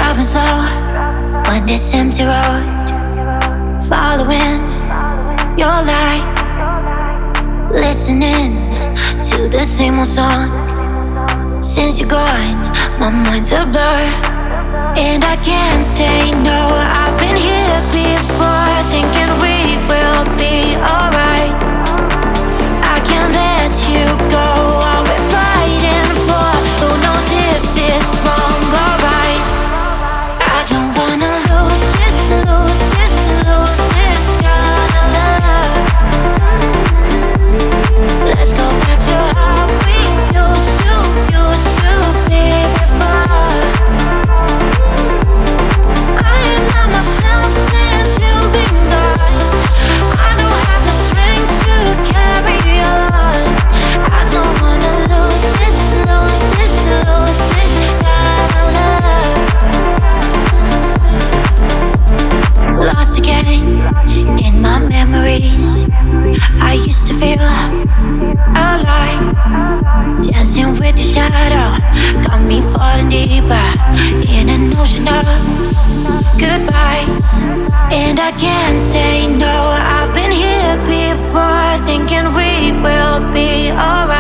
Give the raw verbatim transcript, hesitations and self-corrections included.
Driving slow on this empty road, following your light, listening to the same old song. Since you're gone, my mind's a blur, and I can't say no. I've been here before, thinking we will be alright. I can't let you go, all we're fighting for. Who knows if it's wrong or right? I don't wanna lose this, lose this, lose this kind of love. Let's go back to how we used to, used to be before. I am not myself since you've been gone. I don't have the strength to carry on. I don't wanna lose this, lose this, lose this kind of love. Lost again in my memories. I used to feel alive, dancing with the shadow, got me falling deeper in an ocean of goodbyes. And I can't say no. I've been here before, thinking we will be alright.